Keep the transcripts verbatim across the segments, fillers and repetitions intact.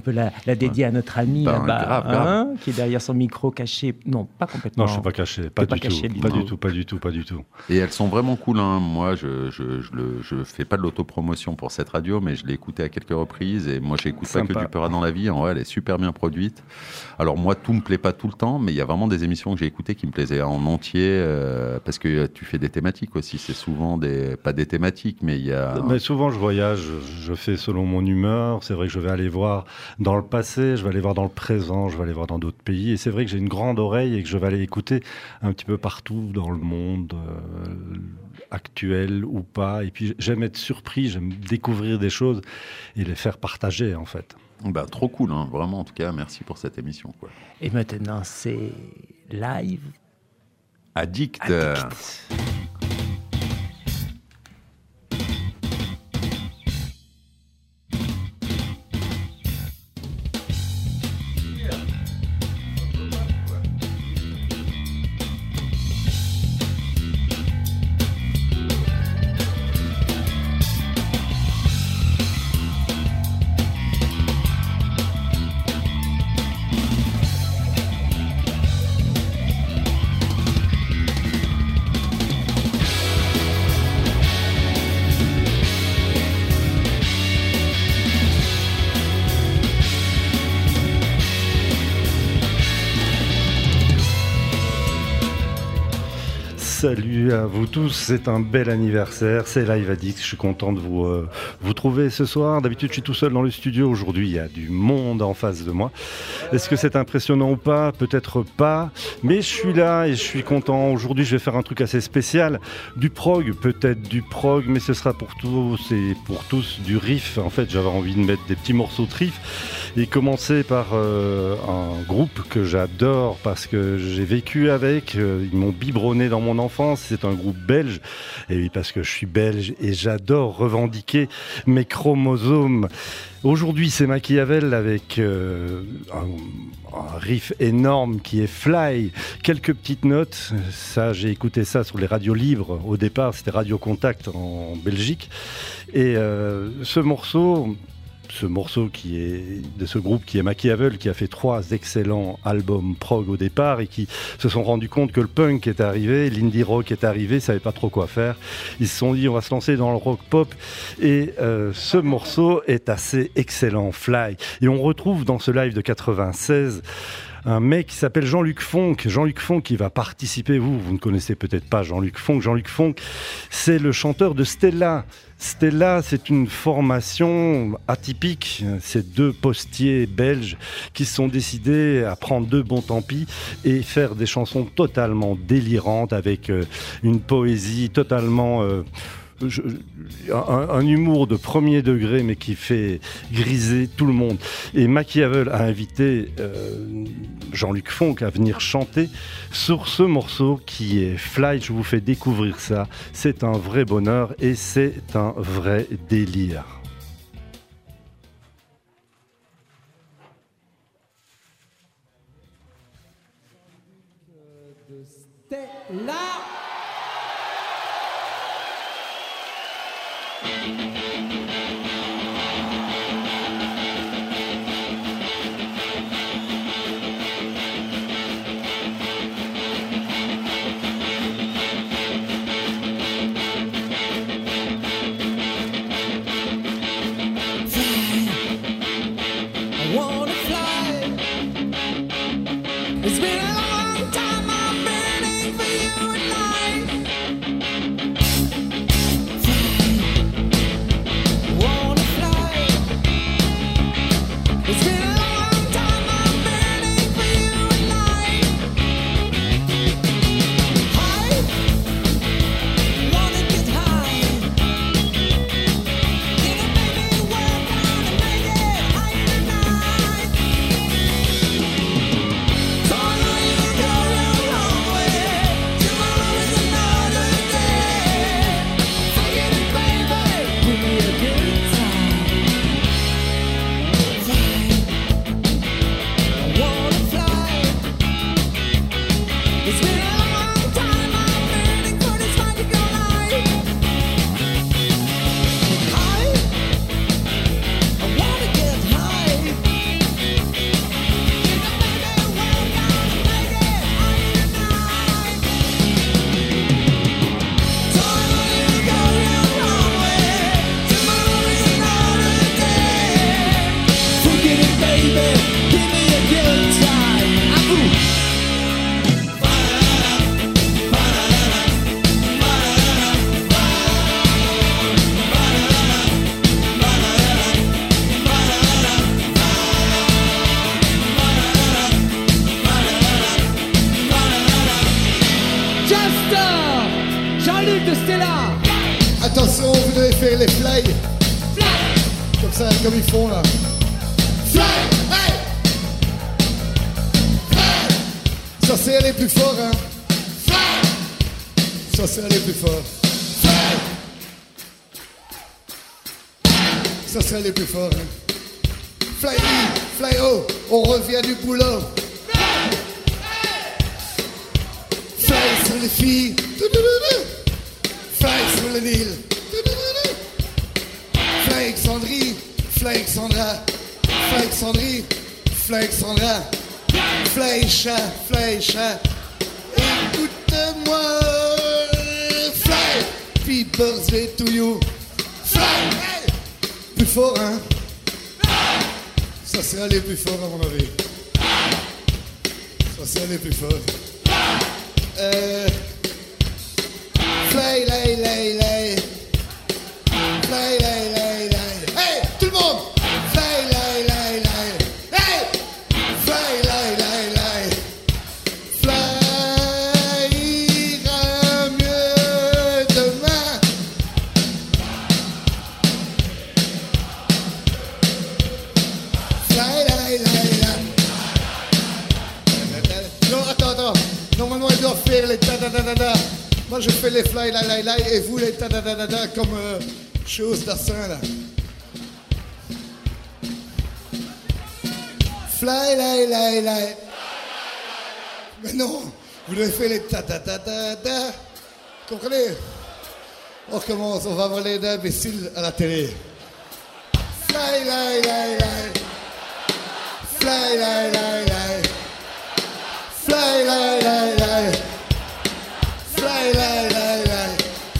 peut la, la dédier ouais. à notre ami ben, là-bas, grave, hein, grave. qui est derrière son micro caché. Non, pas complètement. Non, je ne suis pas caché, pas, du, pas tout. caché, pas du tout, pas du tout, pas du tout. Et elles sont vraiment cool. Hein. Moi, je je, je, le, je fais pas de l'autopromotion pour cette radio, mais je l'ai écoutée à quelques reprises. Et moi, j'écoute pas que du Peura dans la vie. En vrai, elle est super bien produite. Alors moi, tout me plaît pas tout le temps, mais il y a vraiment des émissions que j'ai écoutées qui me plaisaient en entier, euh, parce que tu fais des thématiques aussi. C'est souvent des, pas des thématiques, mais il y a... Mais souvent, je voyage, je fais selon mon humeur. C'est vrai que je vais aller voir dans le passé, je vais aller voir dans le présent, je vais aller voir dans d'autres pays. Et c'est vrai que j'ai une grande oreille et que je vais aller écouter un petit peu partout dans le monde, euh, actuel ou pas. Et puis, j'aime être surpris, j'aime découvrir des choses et les faire partager, en fait. Bah, trop cool, hein. Vraiment, en tout cas, merci pour cette émission, quoi. Et maintenant, c'est live. Addict. Addict. Salut à vous tous, c'est un bel anniversaire, c'est Live Addict, je suis content de vous, euh, vous trouver ce soir. D'habitude je suis tout seul dans le studio, aujourd'hui il y a du monde en face de moi. Est-ce que c'est impressionnant ou pas? Peut-être pas, mais je suis là et je suis content. Aujourd'hui je vais faire un truc assez spécial, du prog, peut-être du prog, mais ce sera pour tous et pour tous du riff. En fait j'avais envie de mettre des petits morceaux de riff et commencer par euh, un groupe que j'adore parce que j'ai vécu avec, euh, ils m'ont biberonné dans mon enfance. C'est un groupe belge, et oui, parce que je suis belge et j'adore revendiquer mes chromosomes. Aujourd'hui, c'est Machiavel avec euh, un, un riff énorme qui est Fly. Quelques petites notes, ça, j'ai écouté ça sur les radios libres. Au départ, c'était Radio Contact en Belgique. Et euh, ce morceau... Ce morceau qui est de ce groupe qui est Machiavel, qui a fait trois excellents albums prog au départ et qui se sont rendus compte que le punk est arrivé, l'indie rock est arrivé, ils savaient pas trop quoi faire. Ils se sont dit on va se lancer dans le rock pop et euh, ce morceau est assez excellent, Fly. Et on retrouve dans ce live de quatre-vingt-seize un mec qui s'appelle Jean-Luc Fonck. Jean-Luc Fonck qui va participer, vous, vous ne connaissez peut-être pas Jean-Luc Fonck. Jean-Luc Fonck, c'est le chanteur de Stella. Stella, c'est une formation atypique. C'est deux postiers belges qui se sont décidés à prendre deux bons tant pis et faire des chansons totalement délirantes avec une poésie totalement... Euh, Je, un, un humour de premier degré mais qui fait griser tout le monde. Et Machiavel a invité euh, Jean-Luc Fonck à venir chanter sur ce morceau qui est Fly. Je vous fais découvrir ça. C'est un vrai bonheur et c'est un vrai délire. De Stella. Fly. ça comme ils font là. Fly, hey! Fly! Ça c'est aller plus fort, hein. Fly! Ça c'est aller plus fort. Fly! Ça c'est aller plus fort, hein. Fly in, fly haut, on revient du boulot. Fly sur les filles. Fly sur le Nil. Fly Alexandrie, Fly Alexandra, Fly Alexandrie, Fly Alexandra, Fly chat, Fly chat. Écoute-moi, Fly, happy birthday to you. Fly, hey. Plus fort, hein. Ça c'est aller plus fort à mon avis. Ça c'est aller plus fort. Euh... Fly, lay, lay, lay. Fly, lay, lay, lay. Hey, tout le monde. Fly, lay, lay, lay. Hey, fly, lay, lay, lay. Fly ira mieux demain. Fly, lay, lay, lay. Non, attends, attends. Normalement, il doit faire les ta-da-da-da-da. Moi, je fais les fly, la, la, la, et vous, les ta-da-da-da-da, comme euh, chose d'assin, là. Fly, la, la, la. Mais non, vous devez faire les ta-da-da-da-da. Comprenez? On recommence, on va avoir les imbéciles à la télé. Fly, la, la, la. Fly, la, la, la. Fly, la, la, la. Fly, la, la, la.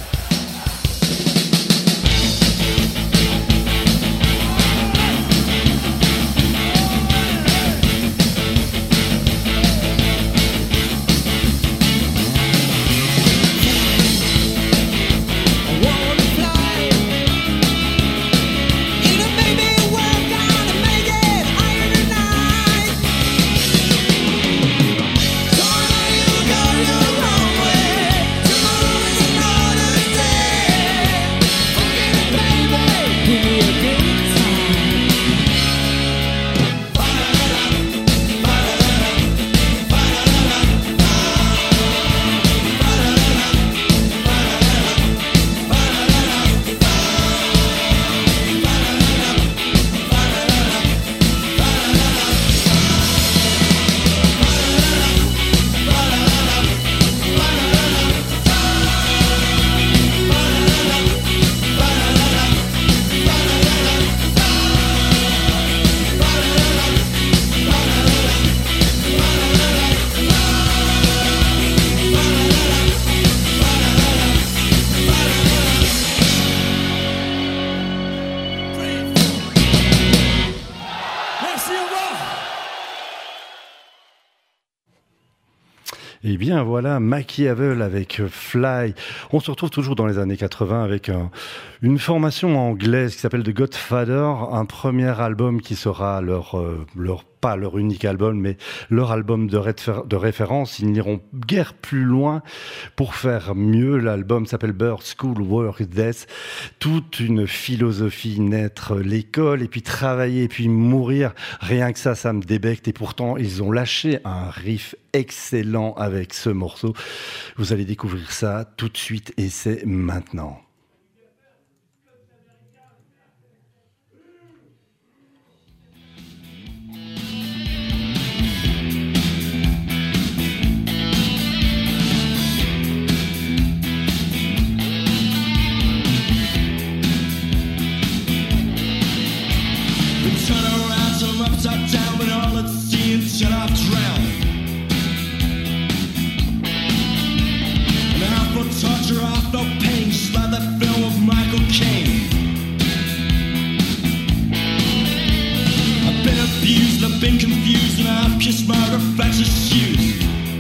Eh bien voilà, Machiavel avec Fly. On se retrouve toujours dans les années quatre-vingts avec un, une formation anglaise qui s'appelle The Godfather, un premier album qui sera leur, euh, leur pas leur unique album, mais leur album de, réfé- de référence. Ils n'iront guère plus loin pour faire mieux. L'album s'appelle Birth, School, Work, Death. Toute une philosophie, naître, l'école, et puis travailler, et puis mourir. Rien que ça, ça me débecte. Et pourtant, ils ont lâché un riff excellent avec ce morceau. Vous allez découvrir ça tout de suite, et c'est maintenant. Upside down, but all it seems shut off drown. And half for torture off, no pain, just like that film of Michael Caine. I've been abused, I've been confused, and I've kissed my reflection's shoes.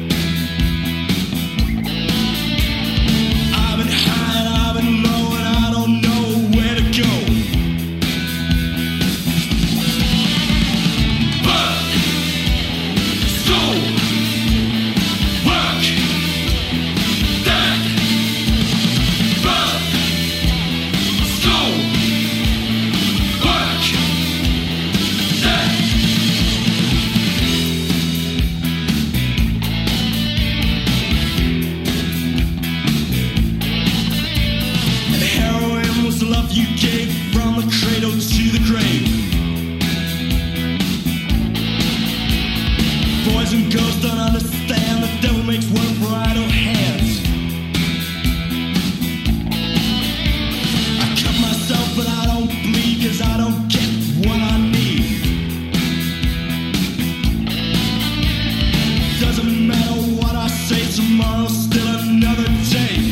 I've been high and I've been low, and I don't know where to go. Work, Boys and girls don't understand. The devil makes work for idle hands. I cut myself but I don't bleed, cause I don't get what I need. Doesn't matter what I say, tomorrow's still another day.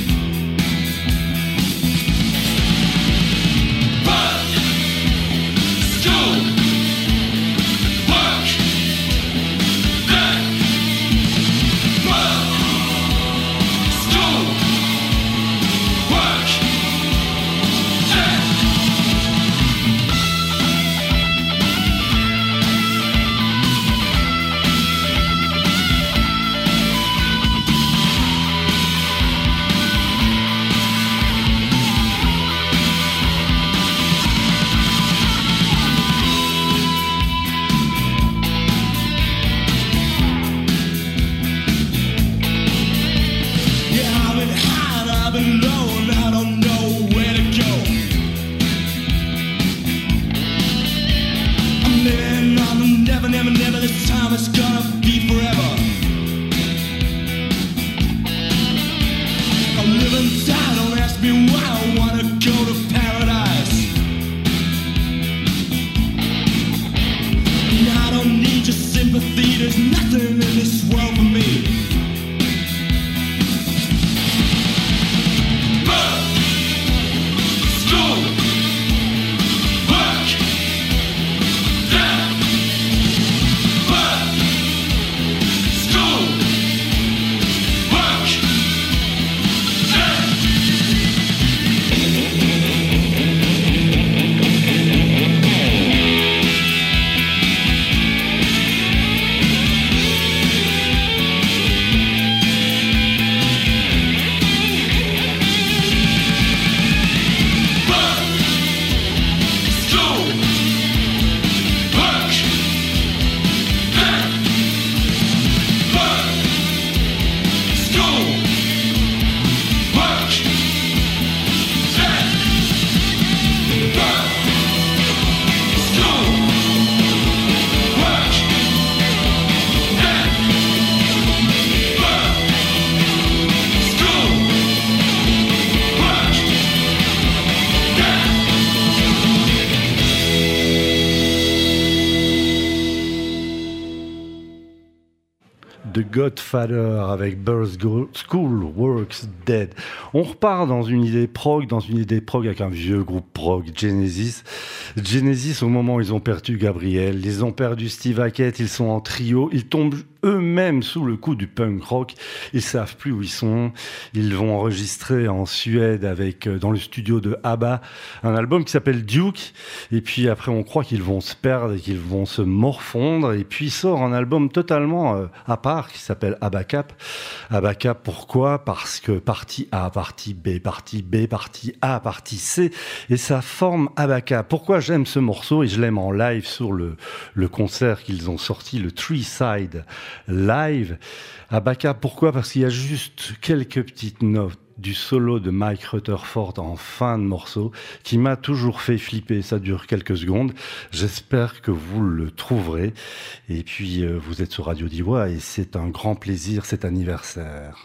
The Godfather avec Birth School Works Dead. On repart dans une idée prog, dans une idée prog avec un vieux groupe prog, Genesis. Genesis, au moment où ils ont perdu Gabriel, ils ont perdu Steve Hackett, ils sont en trio, ils tombent eux-mêmes sous le coup du punk rock. Ils savent plus où ils sont. Ils vont enregistrer en Suède avec, dans le studio de ABBA, un album qui s'appelle Duke. Et puis après, on croit qu'ils vont se perdre et qu'ils vont se morfondre. Et puis sort un album totalement euh, à part qui s'appelle ABBA-Cap. ABBA-Cap, pourquoi ? Parce que partie A, partie B, partie B, partie A, partie C. Et ça forme ABBA-Cap. Pourquoi j'aime ce morceau ? Et je l'aime en live sur le, le concert qu'ils ont sorti, le Three Side Live. ABBA-Cap, pourquoi ? Parce qu'il y a juste quelques petites notes du solo de Mike Rutherford en fin de morceau qui m'a toujours fait flipper. Ça dure quelques secondes. J'espère que vous le trouverez. Et puis, euh, vous êtes sur Radio Divois et c'est un grand plaisir cet anniversaire.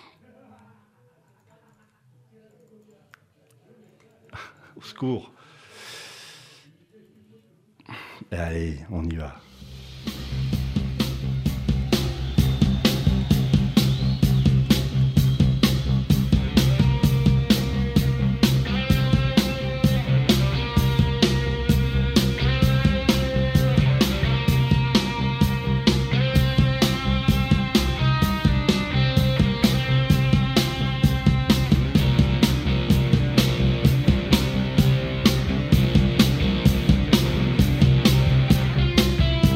Au secours. Allez, on y va. Thank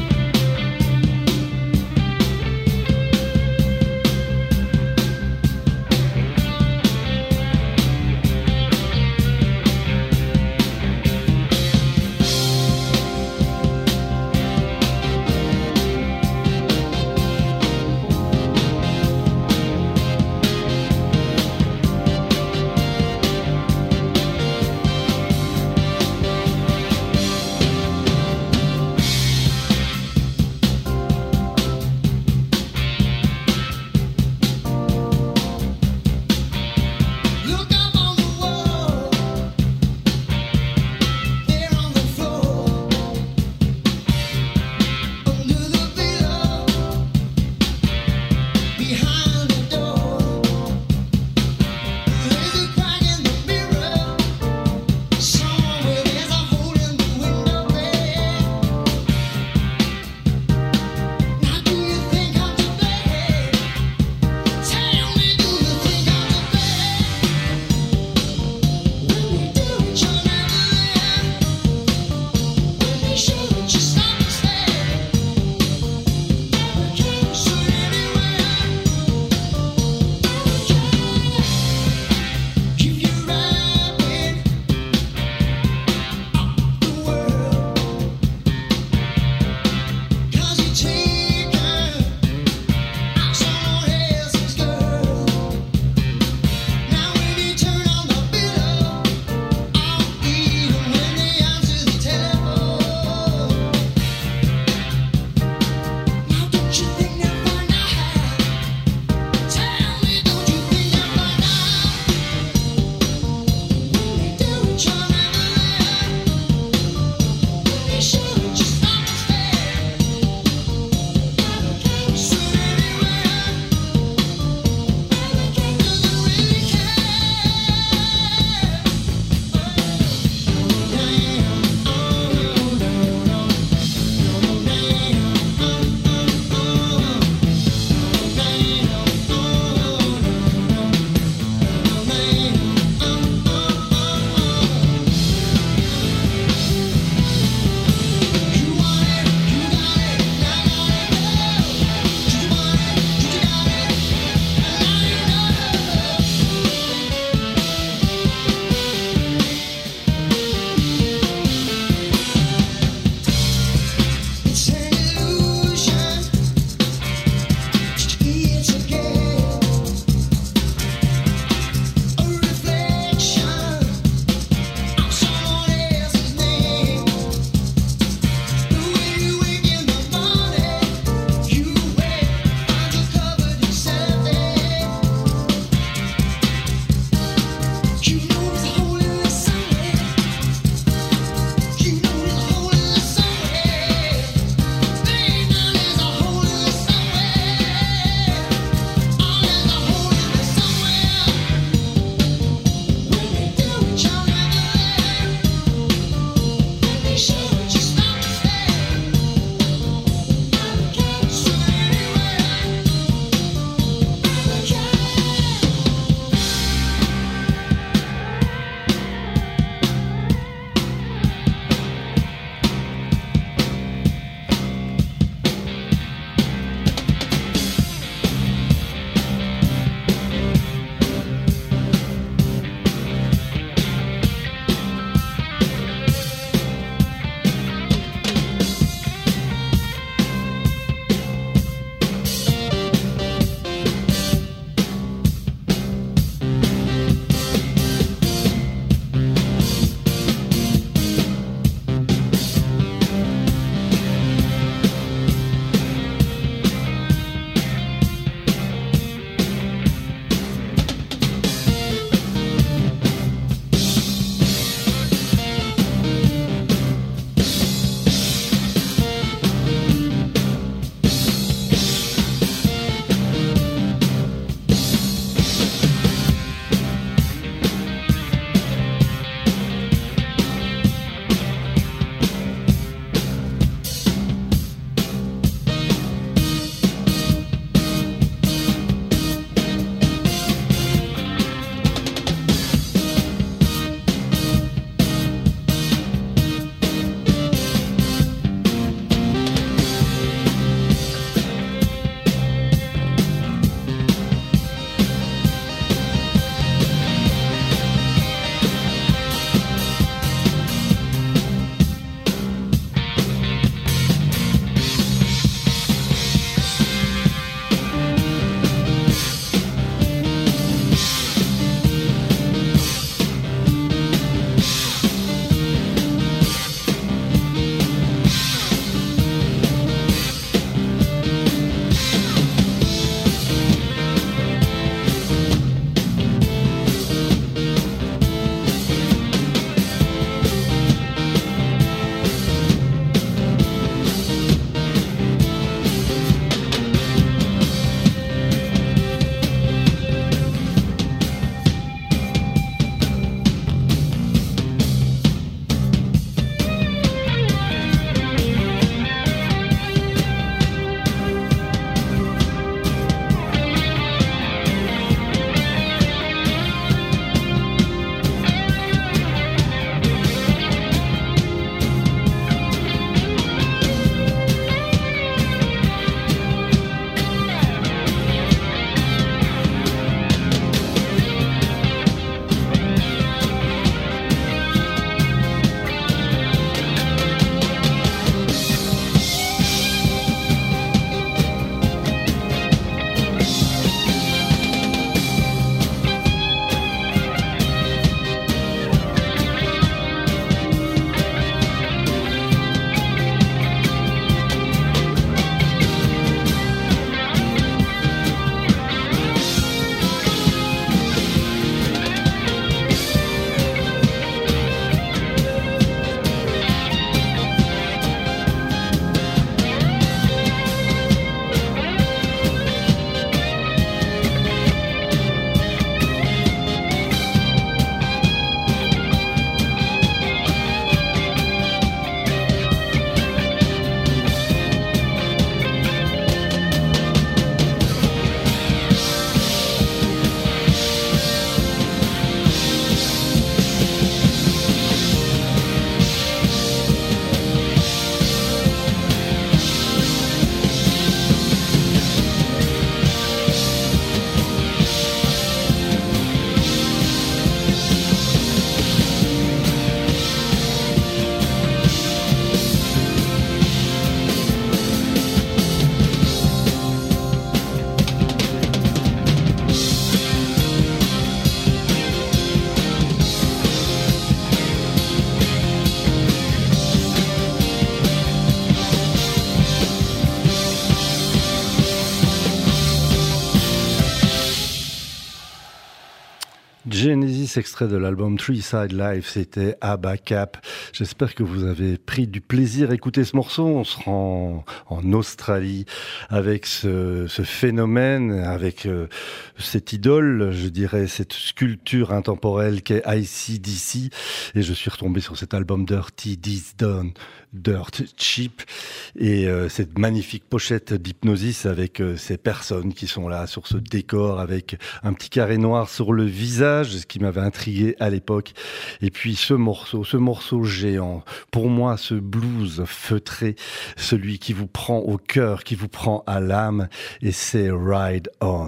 Genesis, extrait de l'album Three Side Life, c'était Abba Cap. J'espère que vous avez pris du plaisir à écouter ce morceau. On se rend en Australie avec ce, ce phénomène, avec euh, cette idole, je dirais, cette sculpture intemporelle qu'est I C D C. Et je suis retombé sur cet album Dirty Deeds Done, Dirt Cheap, et euh, cette magnifique pochette d'Hypnosis avec euh, ces personnes qui sont là sur ce décor avec un petit carré noir sur le visage, ce qui m'avait intrigué à l'époque. Et puis ce morceau, ce morceau géant, pour moi ce blues feutré, celui qui vous prend au cœur, qui vous prend à l'âme, et c'est Ride On.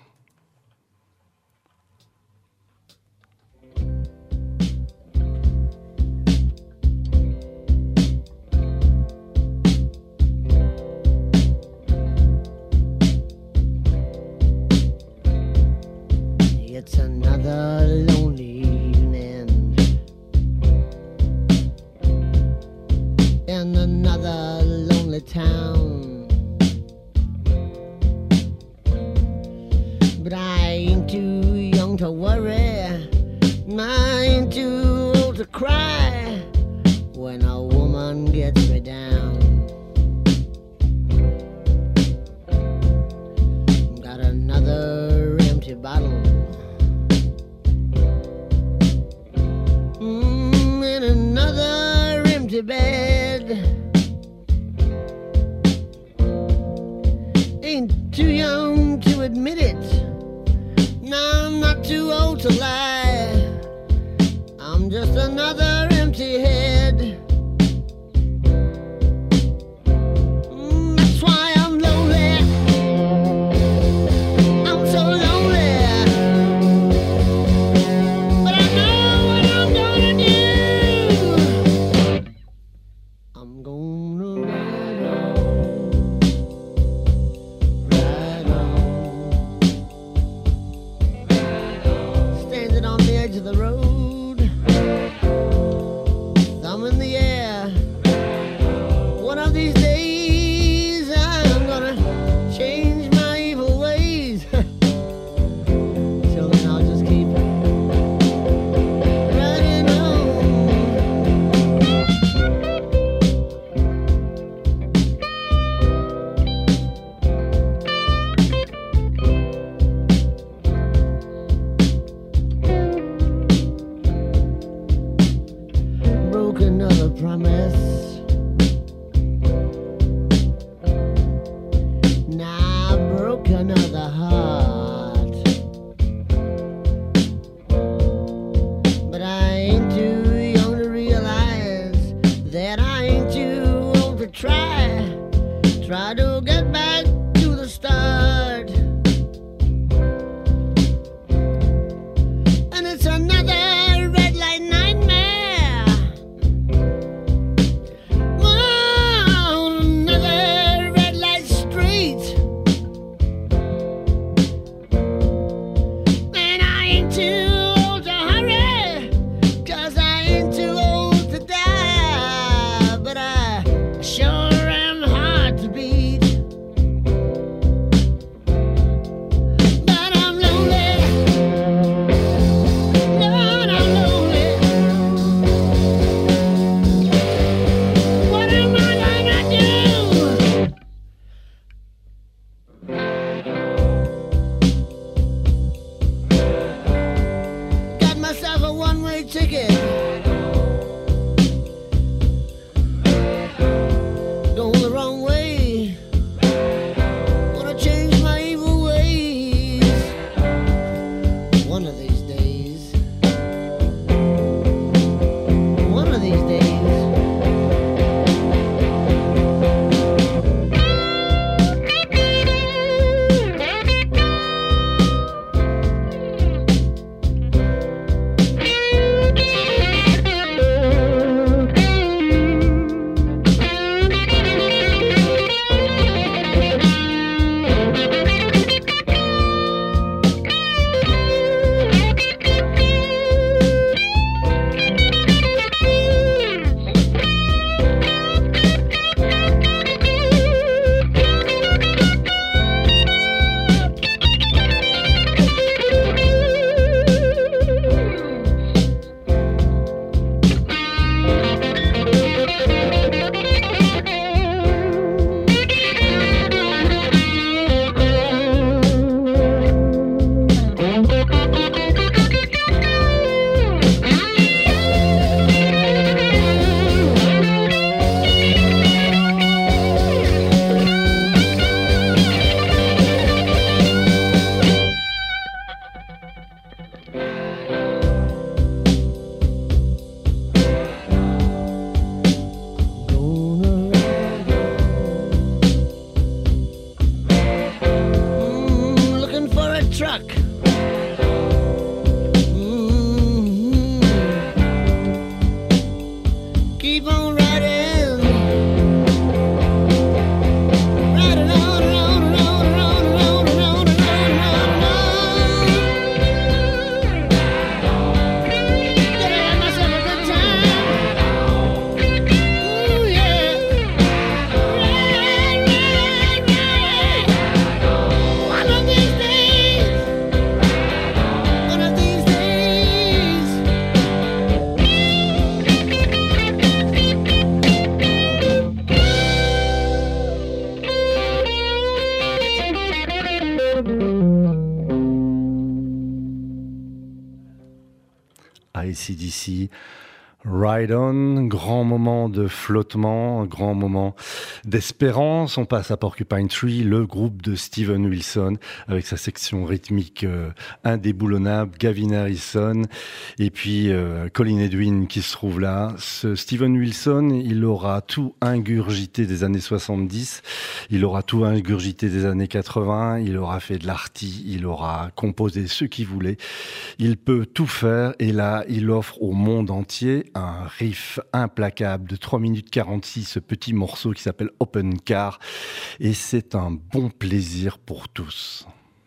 It's another lonely evening in another lonely town, but I ain't too young to worry, I ain't too old to cry when a woman gets me down. Got another empty bottle in another empty bed. Ain't too young to admit it. No, I'm not too old to lie. I'm just another empty head. Mm, that's why I'm lonely. I'm so lonely. But I know what I'm gonna do. I'm gonna ride on, ride on, ride on. Standing on the edge of the road, thumb in the air. One of these days I'm gonna change my evil ways. Till then I'll just keep riding on. Broke another promise. Now I broke another heart. But I ain't too young to realize that I ain't too old to try. Try to get back to the start. And it's another red light nightmare. Oh, another red light street. And I ain't too old to hurry, 'cause I ain't too old to die. But I sure am hard to beat. A C D C. Ride On, grand moment de flottement, grand moment d'espérance. On passe à Porcupine Tree, le groupe de Steven Wilson, avec sa section rythmique euh, indéboulonnable, Gavin Harrison, et puis euh, Colin Edwin qui se trouve là. Ce Steven Wilson, il aura tout ingurgité des années soixante-dix, il aura tout ingurgité des années quatre-vingts, il aura fait de l'arty, il aura composé ce qu'il voulait. Il peut tout faire, et là, il offre au monde entier un riff implacable de trois minutes quarante-six, ce petit morceau qui s'appelle Open Car, et c'est un bon plaisir pour tous.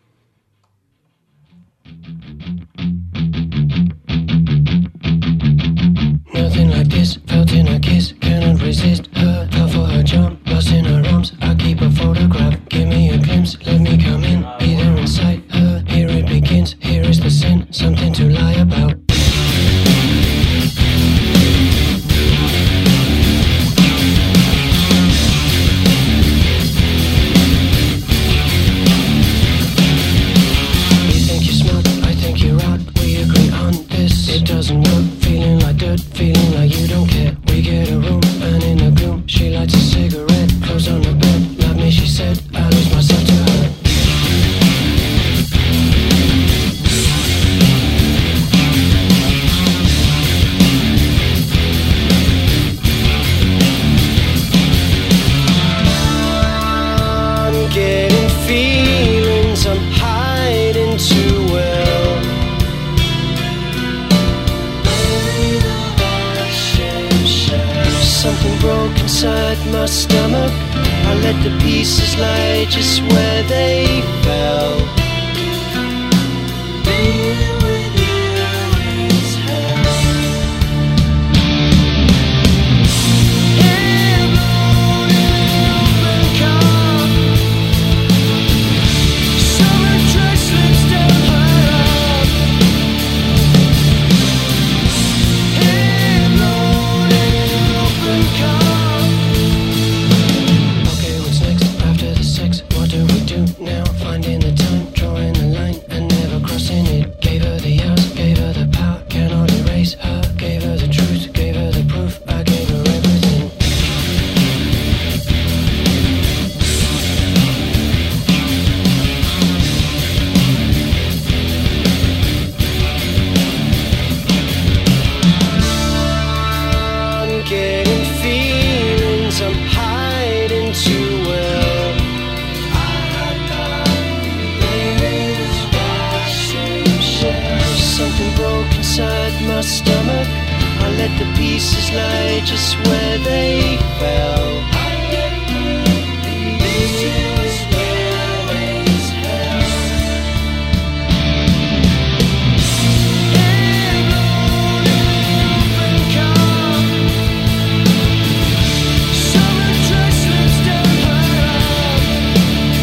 Nothing like this, felt in a kiss, cannot resist her, fell for her charm, lost in her arms, I keep a photograph, give me a glimpse, let me come in, be there inside her, here it begins, here is the sin, something to lie about. It doesn't work, feeling like dirt, feeling like you don't care. We get a room, and in the gloom, she lights a cigarette, clothes on the bed, love me, she said, I lose myself to her. I'm getting feelings, I'm hiding too well. Something broke inside my stomach, I let the pieces lie just where they fell. Being with you is hell. Hair blown in an open car, summer dress slips down her arm. Hair blown in an open car. Okay, what's next? After the sex, what do we do now? Finding the time, drawing the line, and never crossing it. Gave her the house, gave her the power, cannot erase her. Gave her the truth, gave her the proof, I gave her everything. I'm getting feelings, I'm hiding too well. Something broke inside my stomach, I let the pieces lie just where they fell. This is where it's hell. Hair blown in an open car, summer dress slips down her arm.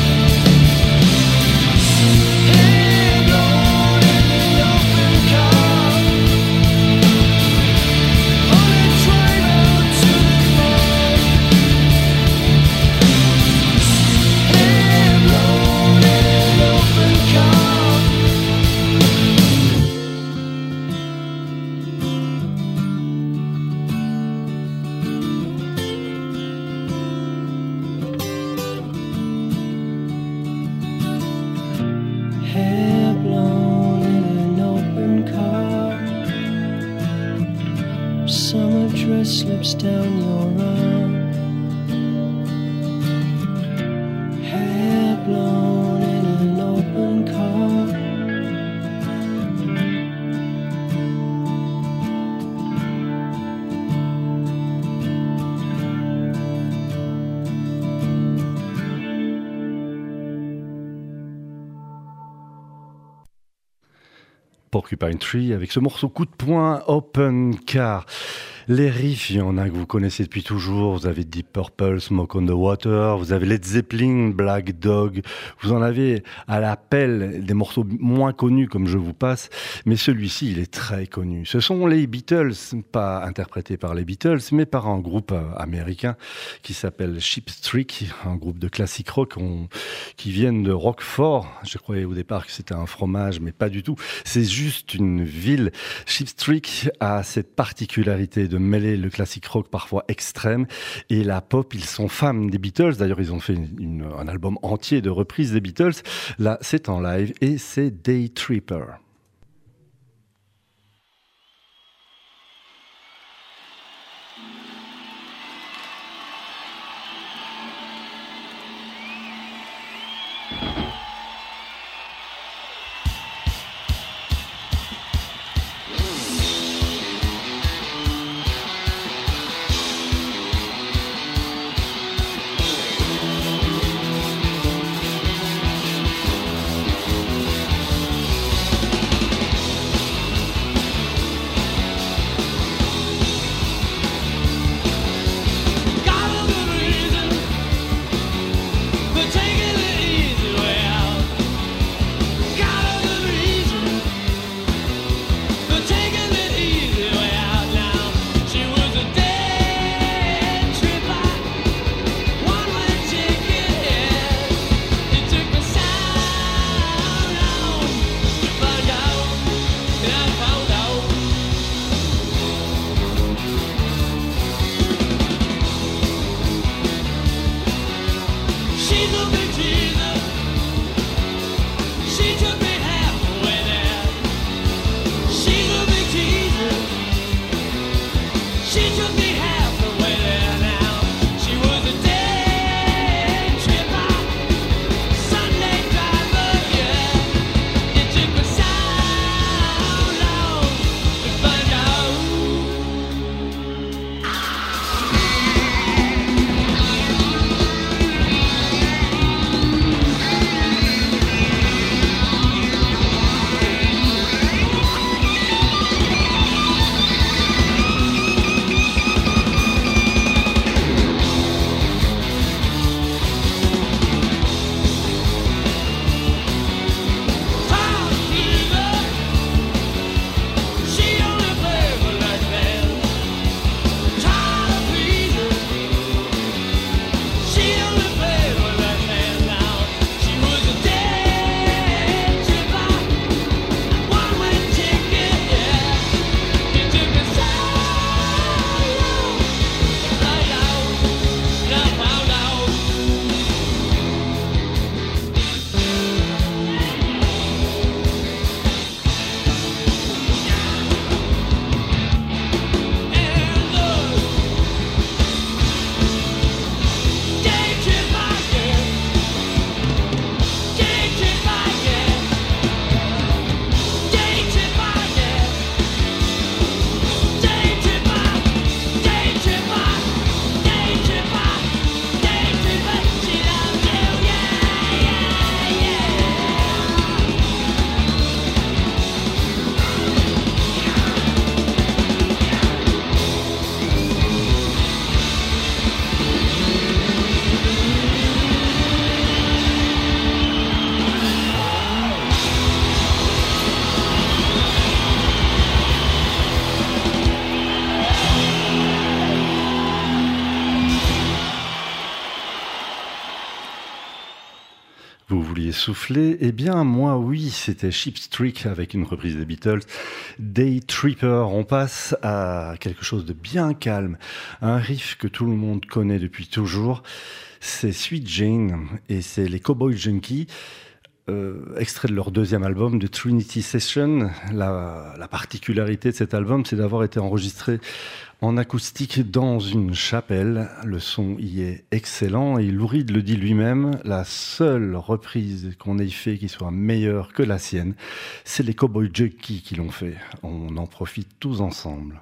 Hair blown in an open car, on a drive out to the mall. Hair blown in an open car. Hair blown in an open car, summer dress slips down your arm. Hair blown in an open car. Porcupine Tree avec ce morceau coup de poing Open Car. Les riffs, il y en a que vous connaissez depuis toujours. Vous avez Deep Purple, Smoke on the Water, vous avez Led Zeppelin, Black Dog. Vous en avez à l'appel des morceaux moins connus comme Je vous passe, mais celui-ci, il est très connu. Ce sont les Beatles, pas interprétés par les Beatles, mais par un groupe américain qui s'appelle Cheap Trick, un groupe de classique rock on, qui viennent de Roquefort. Je croyais au départ que c'était un fromage, mais pas du tout. C'est juste une ville. Cheap Trick a cette particularité de mêler le classique rock parfois extrême et la pop. Ils sont fans des Beatles. D'ailleurs, ils ont fait une, un album entier de reprises des Beatles. Là, c'est en live et c'est Day Tripper. Vous vouliez souffler? Eh bien, moi, oui, c'était Cheap Trick avec une reprise des Beatles. Day Tripper, on passe à quelque chose de bien calme. Un riff que tout le monde connaît depuis toujours. C'est Sweet Jane et c'est les Cowboy Junkies. Euh, extrait de leur deuxième album, de Trinity Session. La, la particularité de cet album, c'est d'avoir été enregistré en acoustique dans une chapelle. Le son y est excellent et Lou Reed le dit lui-même, la seule reprise qu'on ait fait qui soit meilleure que la sienne, c'est les Cowboy Junkies qui l'ont fait. On en profite tous ensemble.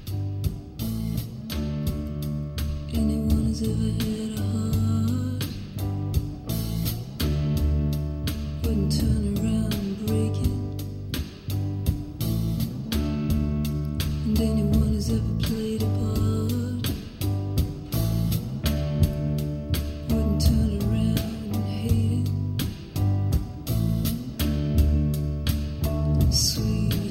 Anyone has ever had a heart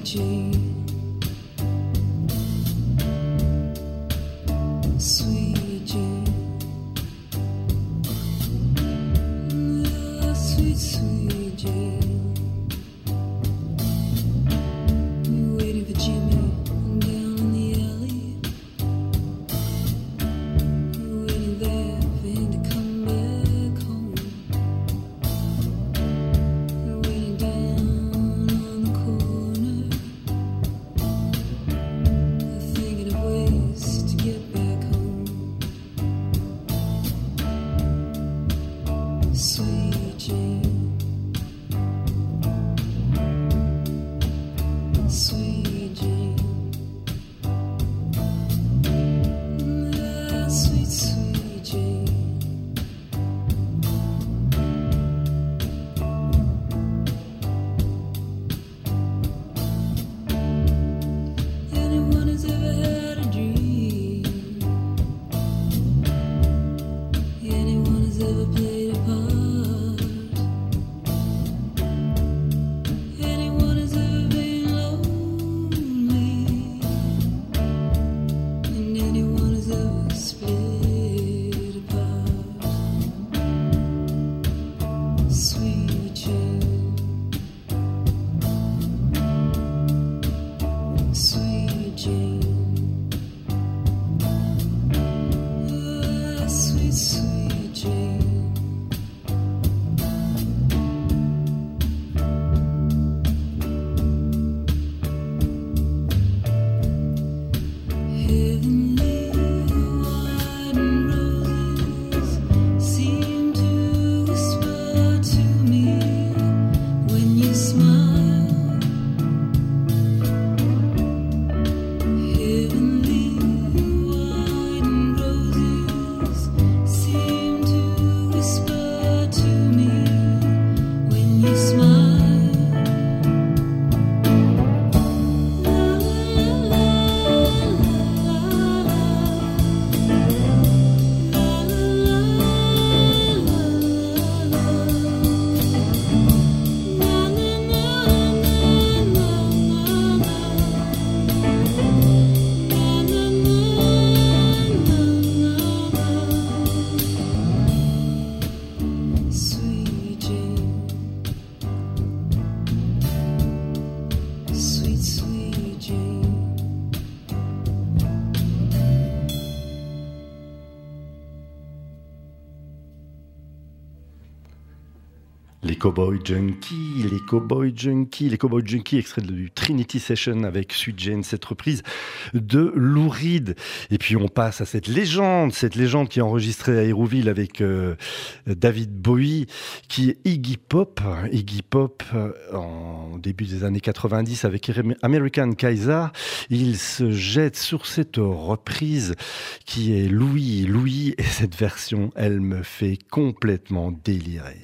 Les Cowboy Junkies, les Cowboy Junkies, les Cowboy Junkies, extrait du Trinity Session avec Sweet Jane, cette reprise de Lou Reed. Et puis on passe à cette légende, cette légende qui est enregistrée à Hérouville avec euh, David Bowie, qui est Iggy Pop. Iggy Pop, euh, en début des années quatre-vingt-dix, avec American Kaiser, il se jette sur cette reprise qui est Louis, Louis, et cette version, elle me fait complètement délirer.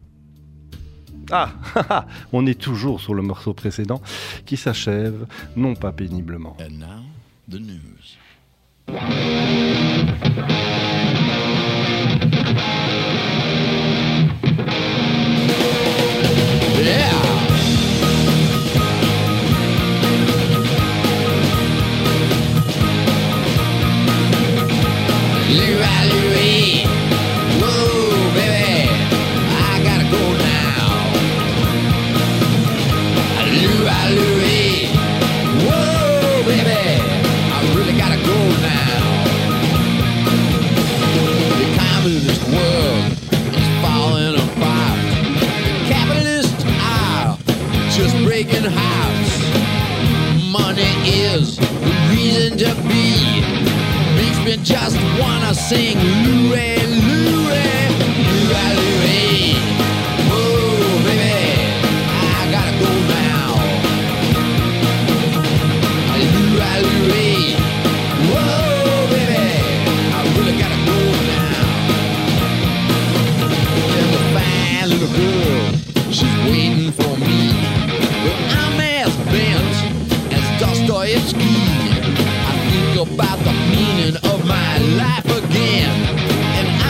Ah, on est toujours sur le morceau précédent qui s'achève, non pas péniblement. And now, the news. Yeah! Louis, Louis, whoa, baby, I gotta go now. Louis, Louis, whoa, baby, I really gotta go now. The communist world is falling apart. The capitalist are just breaking hearts. Money is the reason to be. Makes me just wanna sing Louis, Louis, Louis, Louis. Whoa, baby, I gotta go now. Louis, Louis, whoa, baby, I really gotta go now. There's a fine little girl, she's waiting for me. But I'm as bent as Dostoevsky. I think about the meaning of my life again, and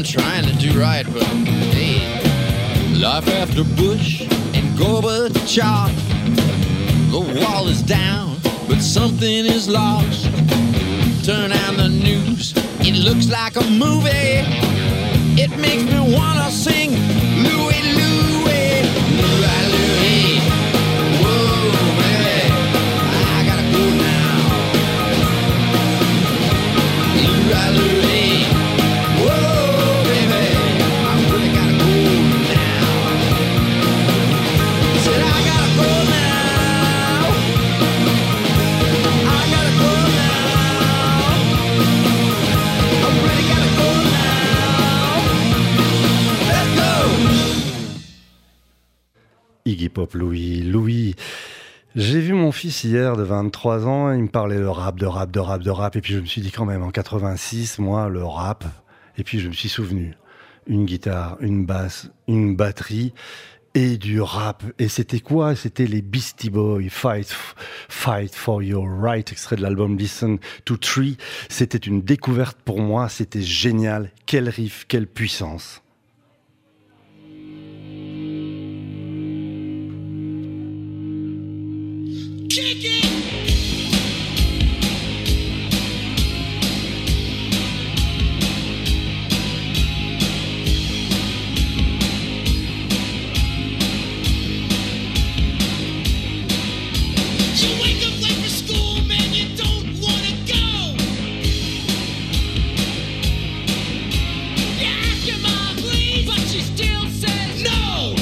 trying to do right, but hey, life after Bush and Gorbachev. The wall is down, but something is lost. Turn on the news, it looks like a movie. It makes me wanna sing Louie, Louie, Louie, Louie. Whoa, baby, I gotta go now. Louie, Louie. Whoa, baby, I really gotta go now. Said I gotta go now. I gotta go now. I really gotta go now. Let's go. Iggy Pop, Louis, Louis. J'ai vu mon fils hier de vingt-trois ans, il me parlait de rap, de rap, de rap, de rap, et puis je me suis dit quand même, en quatre-vingt-six, moi, le rap, et puis je me suis souvenu, une guitare, une basse, une batterie, et du rap. Et c'était quoi? C'était les Beastie Boys, Fight, Fight for Your Right, extrait de l'album Listen to Tree. C'était une découverte pour moi, c'était génial, quel riff, quelle puissance. Kick it! You wake up late for school, man, you don't wanna go. You ask your mom, please, but she still says no.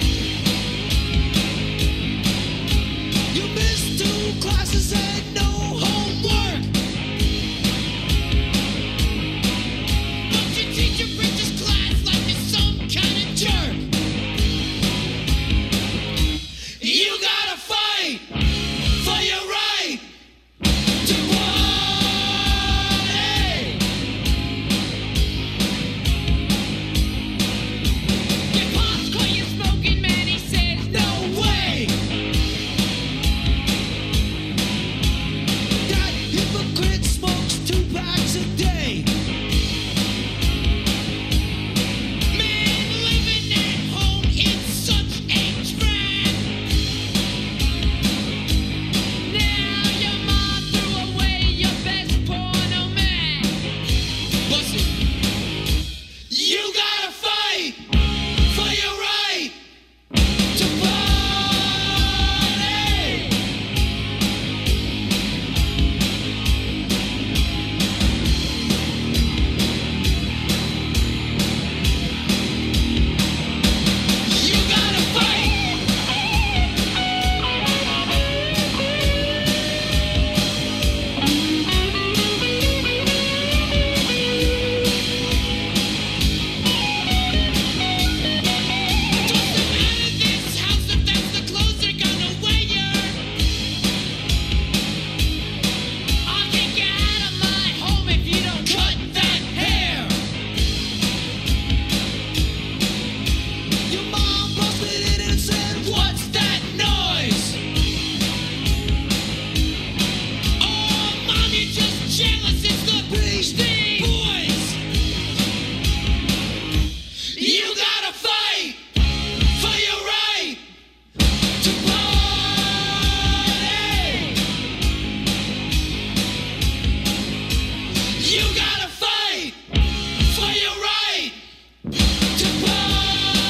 You missed two classes and no homework. But your teacher preaches class like you're some kind of jerk. You gotta fight for your right to party. Your pops caught you smoking, man, he says no way. That hypocrite smokes two packs a day. Man, living at home is such a drag. Now your mom threw away your best porno mag. Bust it. You gotta fight for your right to party. You gotta fight. Doesn't matter this house if that's the clothes they're gonna wear. I'll kick you out of my home if you don't cut that hair. Your mom busted in and said, "What's that noise?" Oh, mom, you're just jealous. It's the Beastie Boys. You gotta fight for your right to party. You gotta fight for your right to party.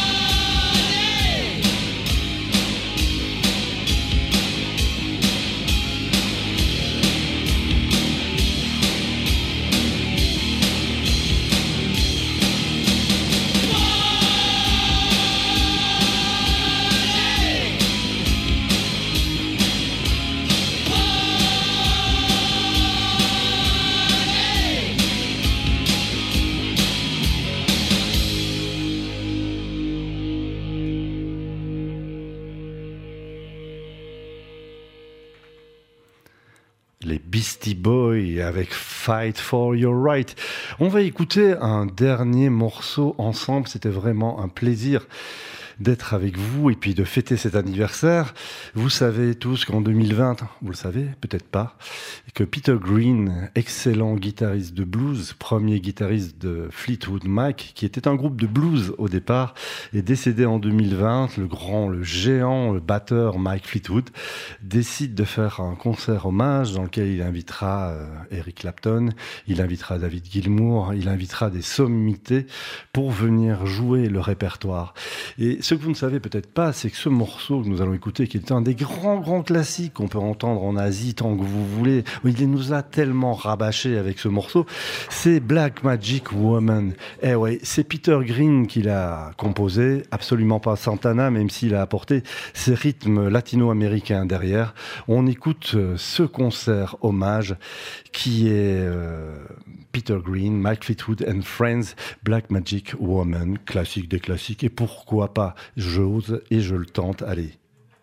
Les Beastie Boys avec Fight for Your Right. On va écouter un dernier morceau ensemble, c'était vraiment un plaisir d'être avec vous et puis de fêter cet anniversaire. Vous savez tous qu'en deux mille vingt, vous le savez, peut-être pas, que Peter Green, excellent guitariste de blues, premier guitariste de Fleetwood Mac, qui était un groupe de blues au départ, est décédé en deux mille vingt. Le grand, le géant, le batteur Mike Fleetwood décide de faire un concert hommage dans lequel il invitera euh, Eric Clapton, il invitera David Gilmour, il invitera des sommités pour venir jouer le répertoire. Et ce que vous ne savez peut-être pas, c'est que ce morceau que nous allons écouter, qui est un des grands, grands classiques qu'on peut entendre en Asie tant que vous voulez, il nous a tellement rabâché avec ce morceau, c'est Black Magic Woman. Eh ouais, c'est Peter Green qui l'a composé, absolument pas Santana, même s'il a apporté ces rythmes latino-américains derrière. On écoute ce concert hommage qui est euh, Peter Green, Mike Fleetwood and Friends, Black Magic Woman, classique des classiques. Et pourquoi pas, j'ose et je le tente, allez.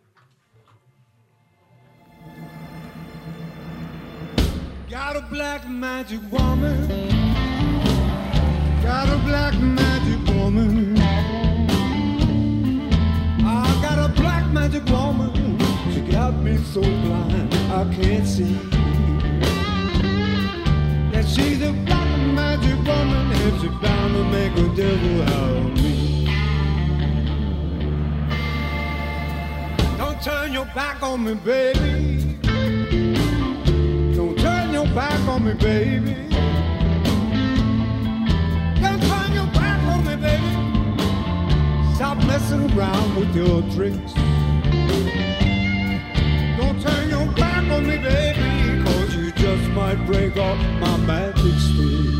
Got a black magic woman. Got a black magic woman. I got a black magic woman. She got me so blind I can't see. That she's a black magic woman and she's bound to make a devil out of me. Don't turn your back on me, baby. Don't turn your back on me, baby. Don't turn your back on me, baby. Stop messing around with your tricks. Don't turn your back on me, baby, cause you just might break off my magic stick.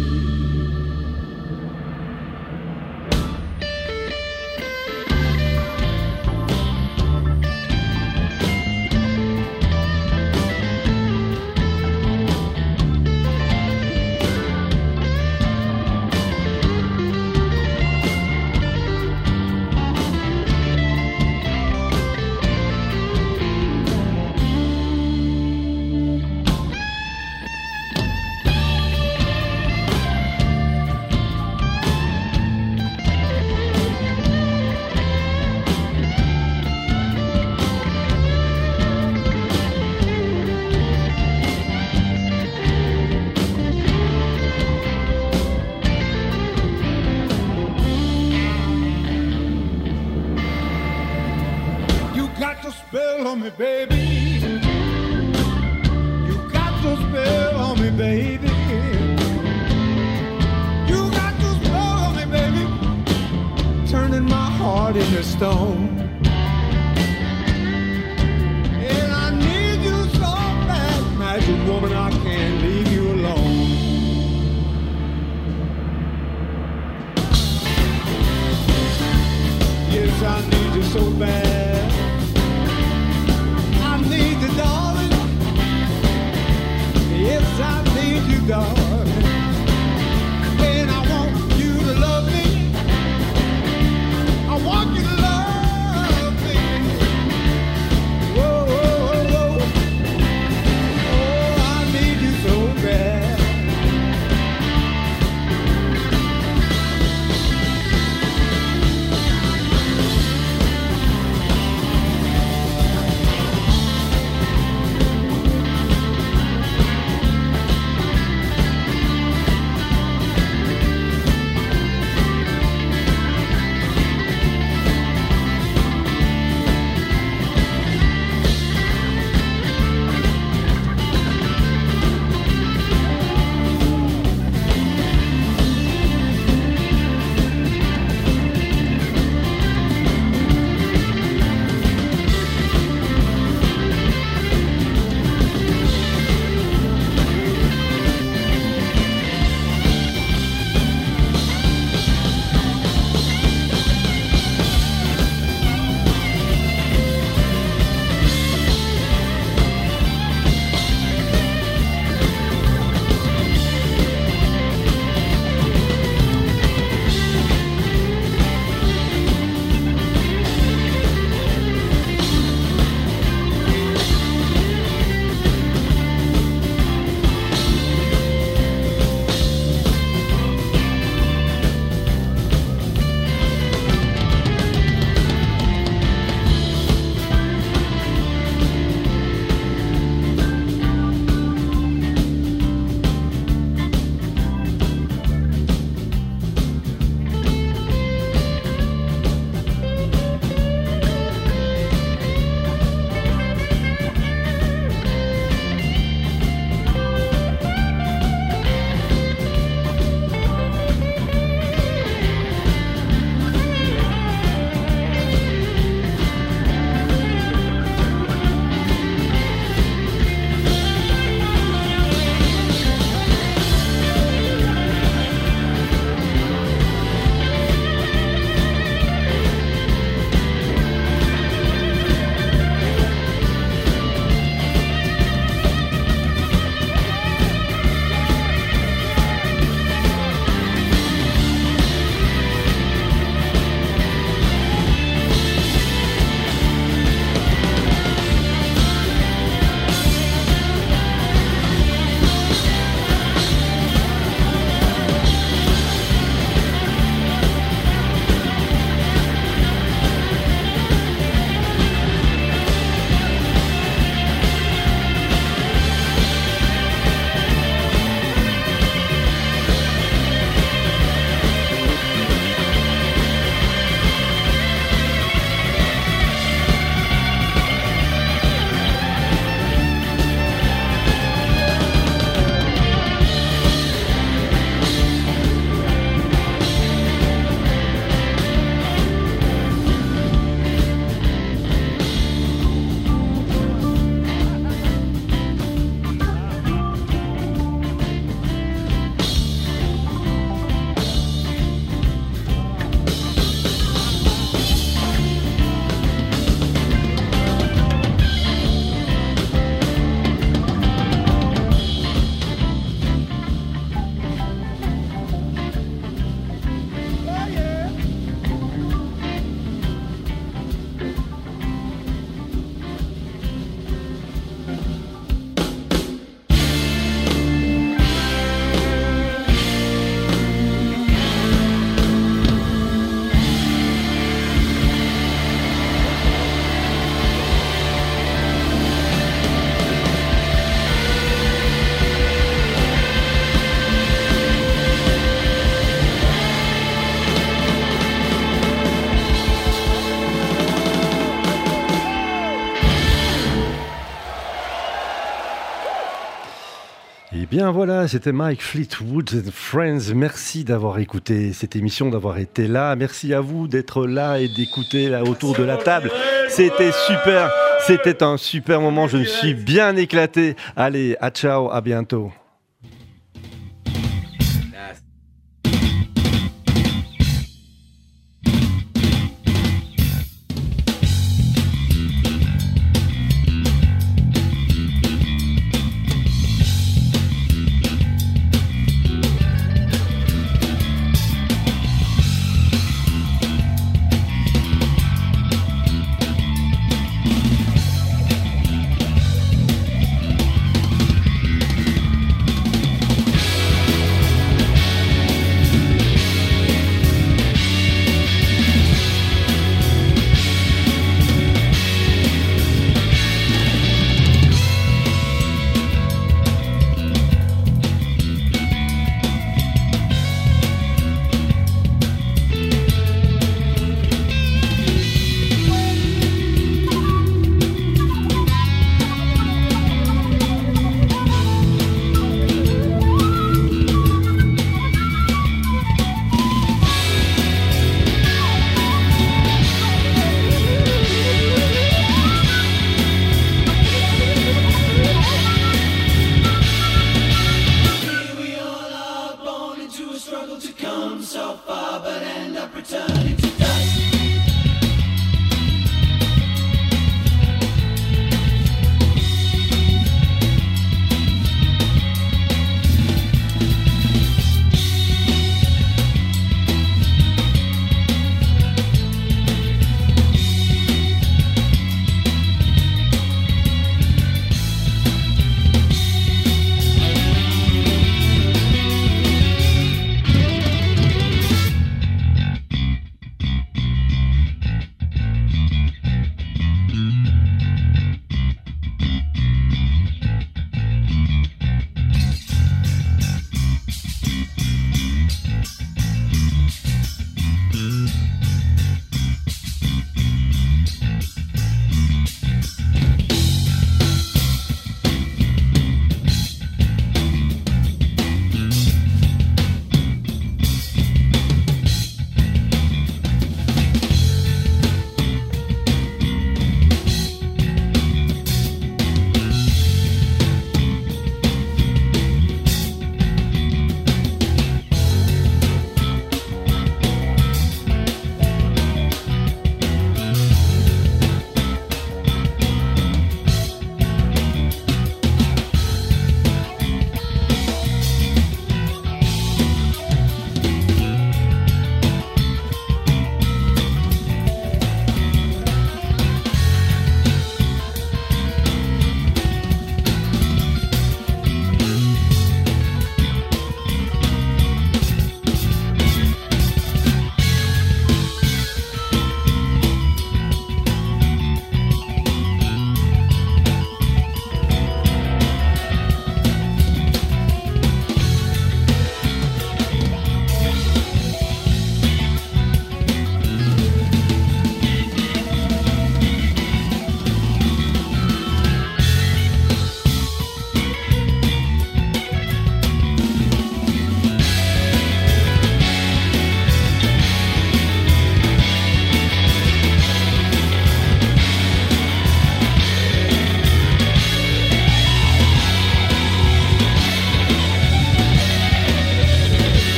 Bien voilà, c'était Mike Fleetwood and Friends. Merci d'avoir écouté cette émission, d'avoir été là. Merci à vous d'être là et d'écouter là autour de la table. C'était super, c'était un super moment. Je me suis bien éclaté. Allez, à ciao, à bientôt.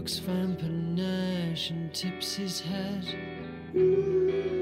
Oxfam panache and tips his hat.